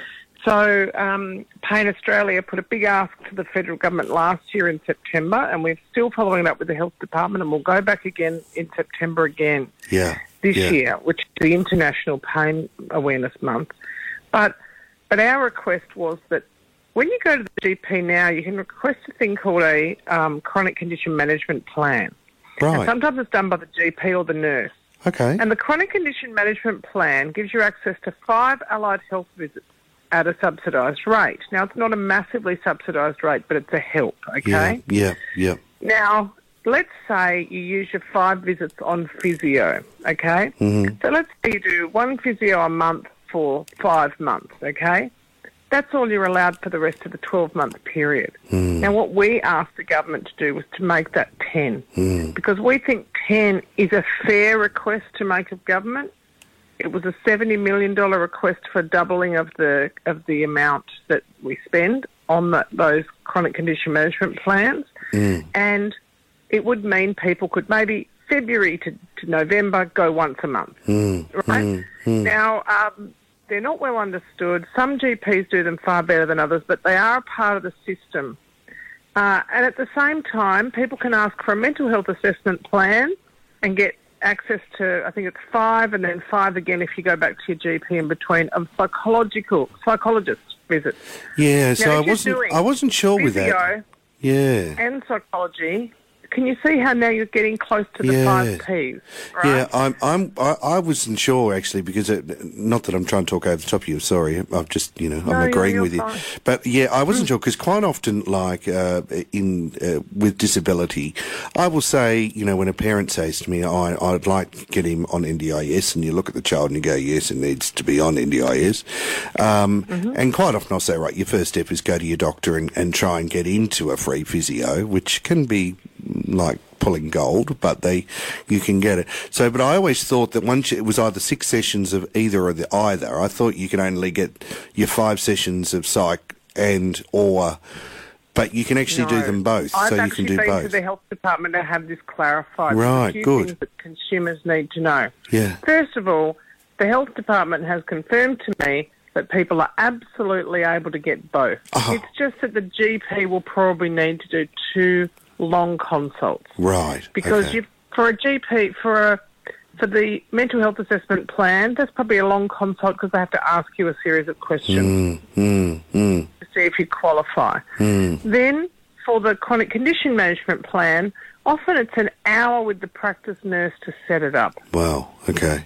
So um, Pain Australia put a big ask to the federal government last year in September, and we're still following it up with the Health Department, and we'll go back again in September again Yeah. this yeah. year, which is the International Pain Awareness Month. But but our request was that when you go to the G P now, you can request a thing called a um, chronic condition management plan. And Right. sometimes it's done by the G P or the nurse. Okay. And the chronic condition management plan gives you access to five allied health visits at a subsidised rate. Now, it's not a massively subsidised rate, but it's a help, okay? Yeah. Yeah. Yeah. Now, let's say you use your five visits on physio, okay? Mhm. So let's say you do one physio a month for five months, okay? That's all you're allowed for the rest of the twelve-month period. Mm. Now, what we asked the government to do was to make that ten, Mm. because we think ten is a fair request to make of government. It was a seventy million dollars request for doubling of the of the amount that we spend on the, those chronic condition management plans. Mm. And it would mean people could maybe February to, to November go once a month, Mm. right? Mm. Mm. Now, um, they're not well understood. Some G Ps do them far better than others, but they are a part of the system. Uh, and at the same time, people can ask for a mental health assessment plan and get access to, I think it's five and then five again if you go back to your G P in between, of psychological, psychologist visits. Yeah. So Now, I if you're wasn't. doing I wasn't sure with that. Physio Yeah. and psychology, can you see how now you're getting close to the Yeah. five Ps, right? Yeah, I'm. I'm. I, I wasn't sure actually because it, not that I'm trying to talk over the top of you. Sorry, I'm just you know No, I'm you're- agreeing you're with you. fine. But yeah, I wasn't sure because quite often, like uh, in uh, with disability, I will say you know when a parent says to me, I I'd like to get him on N D I S, and you look at the child and you go, yes, it needs to be on N D I S. Um, Mm-hmm. And quite often I'll say, right, your first step is go to your doctor and, and try and get into a free physio, which can be like pulling gold, but they you can get it. So, but I always thought that once you, it was either six sessions of either or the either. I thought you could only get your five sessions of psych and or, but you can actually do No. them both. I've so you actually can do been both. to the health department to have this clarified. Right, There's a few good. things that consumers need to know. Yeah. First of all, the health department has confirmed to me that people are absolutely able to get both. Oh. It's just that the G P will probably need to do two long consults. Right. Because okay. you, for a G P, for a for the mental health assessment plan, that's probably a long consult because they have to ask you a series of questions Mm, mm, mm, to see if you qualify. mm. Then, for the chronic condition management plan, often it's an hour with the practice nurse to set it up. Wow. Okay.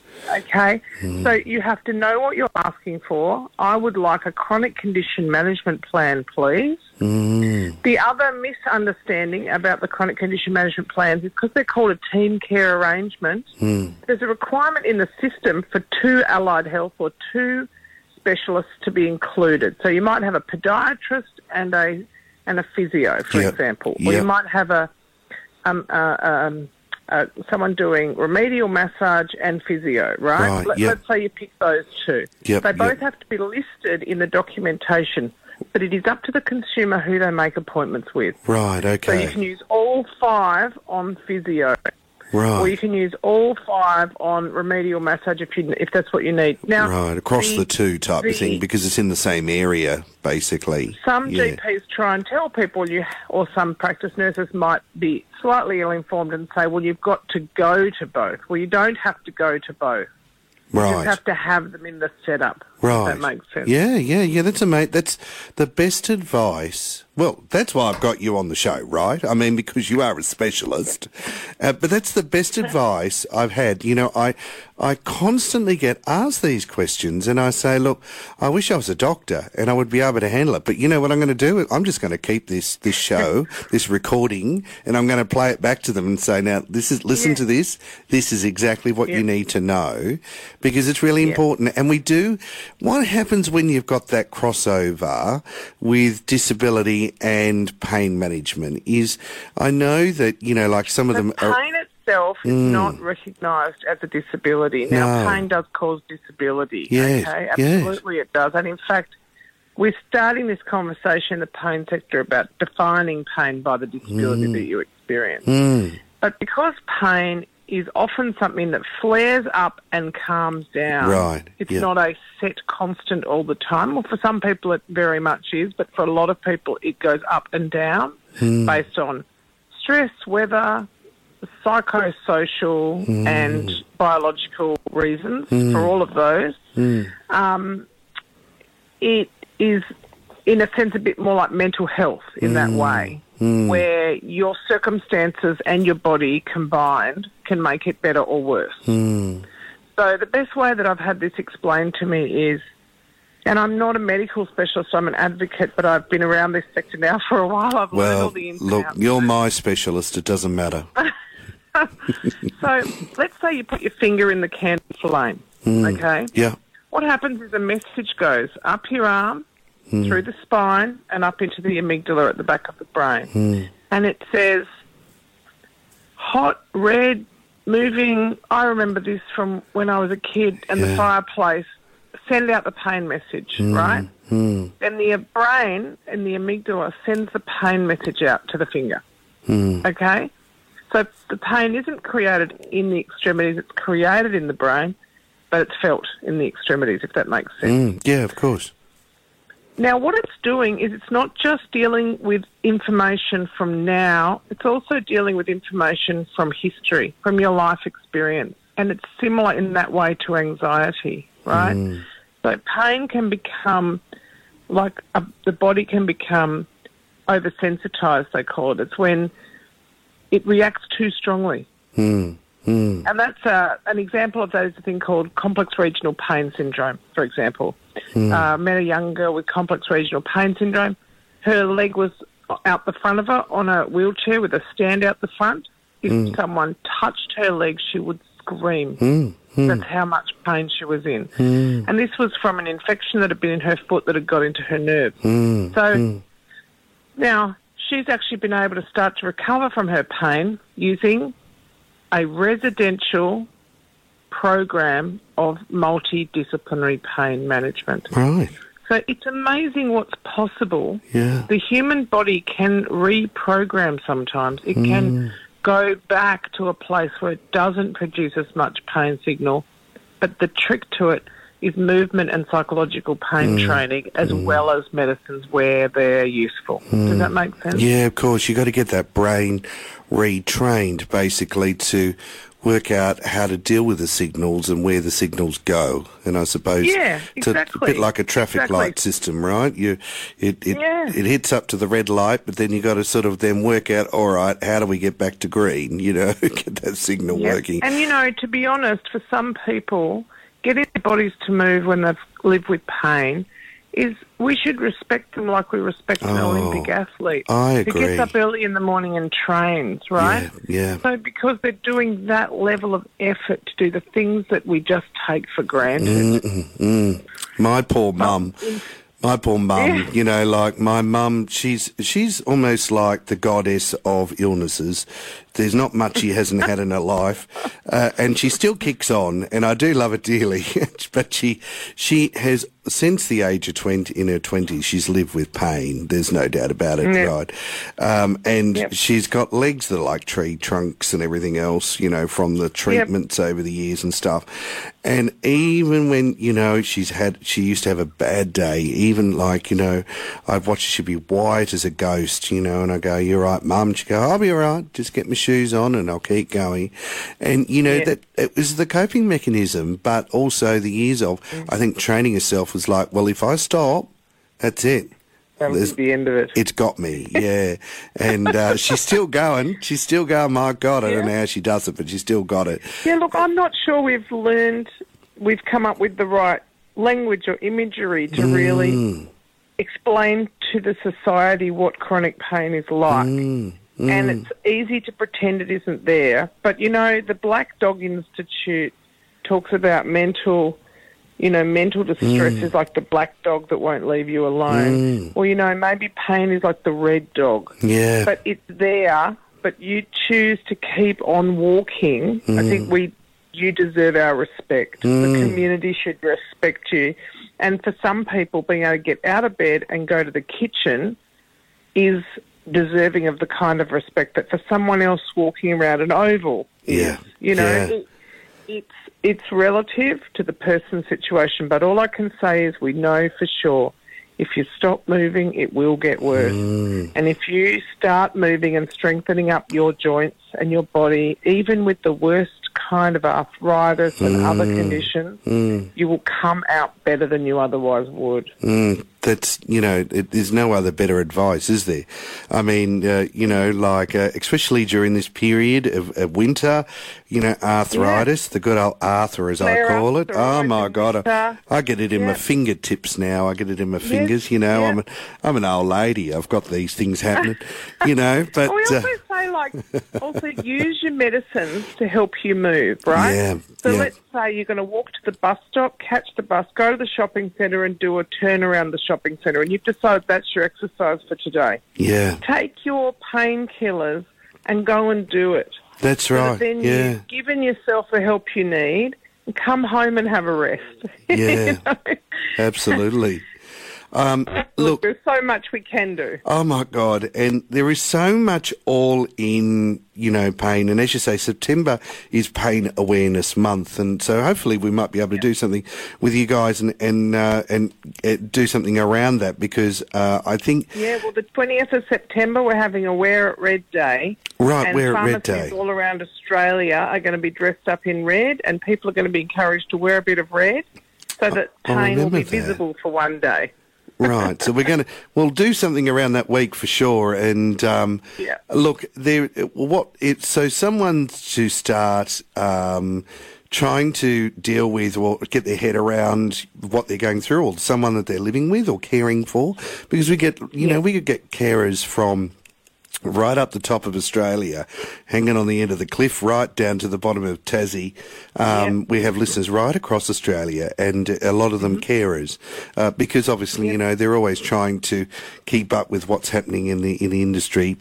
Okay? Mm. So you have to know what you're asking for. I would like a chronic condition management plan, please. Mm. The other misunderstanding about the chronic condition management plans is because they're called a team care arrangement, Mm. there's a requirement in the system for two allied health or two specialists to be included. So you might have a podiatrist and a and a physio, for Yep. example. Or Yep. you might have a um, uh, um, uh, someone doing remedial massage and physio, right? Right, Let, yep. Let's say you pick those two. Yep, They both yep. have to be listed in the documentation, but it is up to the consumer who they make appointments with. Right. So Okay. you can use all five on physio, right. or you can use all five on remedial massage if you if that's what you need. Now, Right, across the, two type the- of thing because it's in the same area, basically. some yeah. G Ps try and tell people you, or some practice nurses might be slightly ill-informed and say, well, you've got to go to both. Well, you don't have to go to both. You Right. just have to have them in the setup. Right. If that makes sense. Yeah, yeah, yeah. That's amazing. That's the best advice. Well, that's why I've got you on the show, right? I mean, because you are a specialist. Uh, but that's the best advice I've had. You know, I I constantly get asked these questions, and I say, look, I wish I was a doctor and I would be able to handle it. But you know what I'm going to do? I'm just going to keep this this show, this recording, and I'm going to play it back to them and say, now, this is listen Yeah. to this. This is exactly what Yeah. you need to know because it's really Yeah. important. And we do. What happens when you've got that crossover with disability and pain management is I know that, you know, like some of The them are... pain itself is not recognised as a disability. Now, No. pain does cause disability. Yes, Okay? yes. Absolutely it does. And in fact, we're starting this conversation in the pain sector about defining pain by the disability that you experience. Mm, But because pain is often something that flares up and calms down. Right, It's yeah. not a set constant all the time. Well, for some people it very much is, but for a lot of people it goes up and down based on stress, weather, psychosocial and biological reasons. For all of those, um, it is, in a sense, a bit more like mental health in that way, where your circumstances and your body combined can make it better or worse. So the best way that I've had this explained to me is, and I'm not a medical specialist, I'm an advocate, but I've been around this sector now for a while. I've learned all Well, the ins look, and outs. you're my specialist. It doesn't matter. So let's say you put your finger in the candle flame, okay? Yeah. What happens is a message goes up your arm, through the spine, and up into the amygdala at the back of the brain. And it says, hot, red, moving. I remember this from when I was a kid, and the Yeah. fireplace, send out the pain message, right? Then the brain and the amygdala sends the pain message out to the finger, okay? So the pain isn't created in the extremities, it's created in the brain, but it's felt in the extremities, if that makes sense. Mm, yeah, of course. Now, what it's doing is it's not just dealing with information from now, it's also dealing with information from history, from your life experience. And it's similar in that way to anxiety, right? So pain can become, like a, the body can become oversensitized, they call it. It's when it reacts too strongly. Mm, mm, And that's uh, an example of that is a thing called complex regional pain syndrome, for example. Uh, I met a young girl with complex regional pain syndrome. Her leg was out the front of her on a wheelchair with a stand out the front. If someone touched her leg, she would scream. mm, mm, That's how much pain she was in. And this was from an infection that had been in her foot that had got into her nerves. mm, So mm. now she's actually been able to start to recover from her pain using a residential program of multidisciplinary pain management. Right. So it's amazing what's possible. Yeah. The human body can reprogram sometimes. It can go back to a place where it doesn't produce as much pain signal, but the trick to it is movement and psychological pain training as well as medicines where they're useful. Does that make sense? Yeah, of course. You've got to get that brain retrained, basically, to work out how to deal with the signals and where the signals go. And I suppose Yeah, it's a exactly. bit like a traffic Exactly. light system, right? You, it, it, Yeah. it hits up to the red light, but then you got to sort of then work out, all right, how do we get back to green? You know, get that signal Yep. working. And, you know, to be honest, for some people, getting their bodies to move when they've lived with pain is we should respect them like we respect an Oh, Olympic athlete I who agree. gets up early in the morning and trains, right? Yeah, yeah. So because they're doing that level of effort to do the things that we just take for granted. Mm. My poor mum. My poor mum, Yeah. you know, like my mum, she's she's almost like the goddess of illnesses. There's not much she hasn't had in her life, uh, and she still kicks on, and I do love it dearly. But she she has, since the age of twenty, in her twenties, she's lived with pain. There's no doubt about it, Yeah. right? Um, and Yep. she's got legs that are like tree trunks and everything else, you know, from the treatments over the years and stuff. And even when, you know, she's had, she used to have a bad day, even like, you know, I've watched her, she'd be white as a ghost, you know, and I go, "You're right, Mum." She'd go, "I'll be all right. Just get my shoes on and I'll keep going." And, you know, Yeah. that it was the coping mechanism, but also the years of, I think, training herself was like, well, if I stop, that's it. That was There's- the end of it. It's got me, yeah. And uh, she's still going. She's still going. My God, I don't know how she does it, but she's still got it. Yeah, look, I'm not sure we've learned, we've come up with the right language or imagery to really explain to the society what chronic pain is like. And it's easy to pretend it isn't there. But, you know, the Black Dog Institute talks about mental, you know, mental distress is like the black dog that won't leave you alone. Or, you know, maybe pain is like the red dog. Yeah. But it's there, but you choose to keep on walking. I think we, you deserve our respect. The community should respect you. And for some people, being able to get out of bed and go to the kitchen is deserving of the kind of respect that for someone else walking around an oval Yeah. You know, Yeah. it, it's it's relative to the person's situation, but all I can say is we know for sure if you stop moving, it will get worse. Mm. And if you start moving and strengthening up your joints and your body, even with the worst kind of arthritis and Mm. other conditions, Mm. you will come out better than you otherwise would. Mm, that's, you know, it, there's no other better advice, is there? I mean, uh, you know, like, uh, especially during this period of, of winter, you know, arthritis, the good old arthur, as I Flare call ups it. are Oh, always my in God. I, winter. I get it in my Yeah. fingertips now. I get it in my fingers, you know. yeah. I'm, a, I'm an old lady. I've got these things happening, you know, but... we uh, also say, like, also use your medicines to help you move, right? Yeah, So yeah. let's say you're going to walk to the bus stop, catch the bus, go to the shopping centre and do a turn around the shopping centre, and you've decided that's your exercise for today. yeah, Take your painkillers and go and do it. that's So that right. then Yeah, you've given yourself the help you need and come home and have a rest. Yeah. You know? absolutely. Um, Look, look, there's so much we can do. oh my God, and there is so much all in, you know, pain. And as you say, September is Pain Awareness Month, and so hopefully we might be able to do something with you guys and and uh, and uh, do something around that, because uh, I think Yeah, well, the twentieth of September, we're having a Wear It Red Day. right, and Wear It Red pharmacies Day. all around Australia are going to be dressed up in red, and people are going to be encouraged to wear a bit of red so that I pain will remember be that. visible for one day. Right, so we're going to we'll do something around that week for sure. And um, Yeah. look, there. What it's so someone to start um, trying to deal with or get their head around what they're going through, or someone that they're living with or caring for, because we get you know we could get carers from right up the top of Australia, hanging on the end of the cliff, right down to the bottom of Tassie. Um, Yeah. We have listeners right across Australia, and a lot of them carers, uh, because obviously, you know, they're always trying to keep up with what's happening in the in the industry.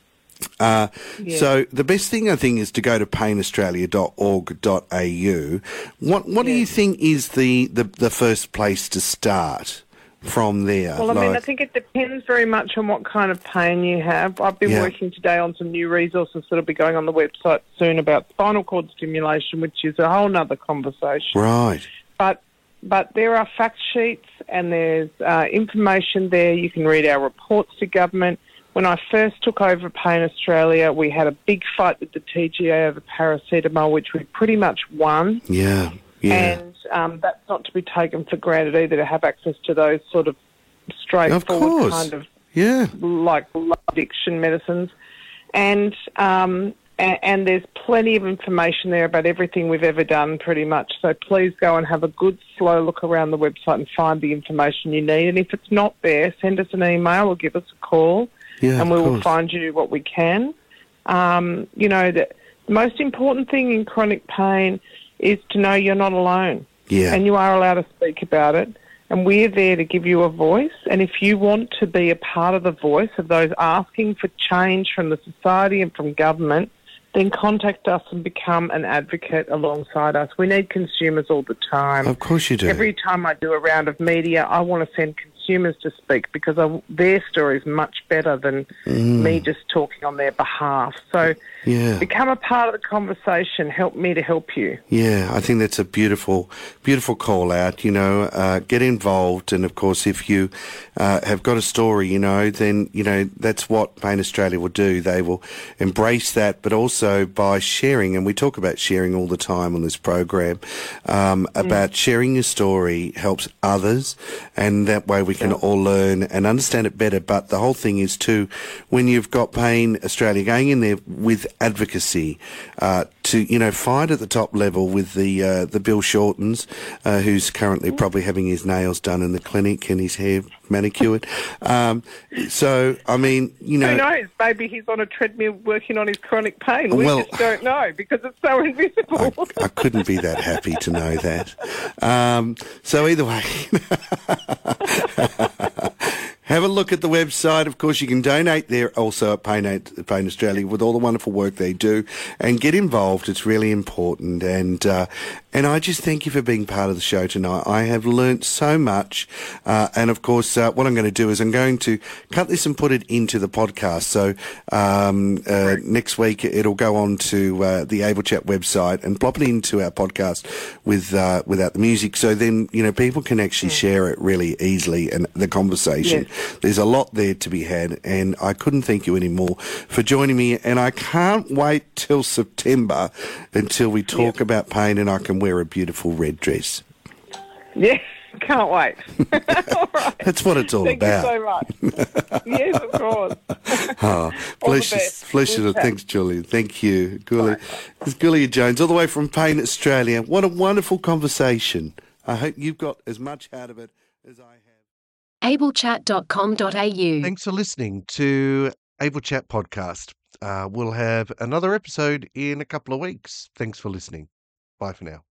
Uh, Yeah. So the best thing, I think, is to go to pain australia dot org dot a u. What What do Yeah. you think is the, the, the first place to start from there? Well, I mean, I Like- think it depends very much on what kind of pain you have. I've been Yeah. working today on some new resources that'll be going on the website soon about spinal cord stimulation, which is a whole nother conversation. Right. But but there are fact sheets and there's uh, information there. You can read our reports to government. When I first took over Pain Australia, we had a big fight with the T G A over paracetamol, which we pretty much won. Yeah. Yeah. And um, that's not to be taken for granted either, to have access to those sort of Of straightforward course. kind of Yeah. like blood addiction medicines. And, um, and and there's plenty of information there about everything we've ever done pretty much. So please go and have a good slow look around the website and find the information you need. And if it's not there, send us an email or give us a call, Yeah, and we of will course. find you what we can. Um, you know, the most important thing in chronic pain is to know you're not alone. Yeah. And you are allowed to speak about it. And we're there to give you a voice. And if you want to be a part of the voice of those asking for change from the society and from government, then contact us and become an advocate alongside us. We need consumers all the time. Of course you do. Every time I do a round of media, I want to send consumers to speak because I, their story is much better than me just talking on their behalf. So Yeah. become a part of the conversation. Help me to help you. Yeah, I think that's a beautiful, beautiful call out. You know, uh, get involved, and of course, if you uh, have got a story, you know, then you know that's what Pain Australia will do. They will embrace that, but also by sharing, and we talk about sharing all the time on this program. Um, about sharing your story helps others, and that way we can all learn and understand it better. But the whole thing is too, when you've got Pain Australia going in there with advocacy, uh, to you know fight at the top level with the uh, the Bill Shortens, uh, who's currently probably having his nails done in the clinic and his hair manicured. Um, so I mean, you know, Who knows? Maybe he's on a treadmill working on his chronic pain. We Well- just don't know because it's so invisible. I, I couldn't be that happy to know that. Um, so either way. Have a look at the website. Of course, you can donate there also at Pain, Pain Australia with all the wonderful work they do, and get involved. It's really important. And uh, And I just thank you for being part of the show tonight. I have learnt so much. Uh, and of course, uh, what I'm going to do is I'm going to cut this and put it into the podcast. So um, uh, next week it'll go on to uh, the Able Chat website and plop it into our podcast with uh, without the music. So then, you know, people can actually share it really easily and the conversation. Yes. There's a lot there to be had. And I couldn't thank you anymore for joining me. And I can't wait till September until we talk Yep. about pain and I can wear a beautiful red dress. Yes, can't wait. All right. That's what it's all Thank about. you so much. Yes, of course. Oh, All the pleasure, best. pleasure. Good chat. Thanks, Julia. Thank you, Julia. It's Julia Jones, all the way from Pain, Australia. What a wonderful conversation. I hope you've got as much out of it as I have. able chat dot com dot a u. Thanks for listening to Able Chat Podcast. Uh, we'll have another episode in a couple of weeks. Thanks for listening. Bye for now.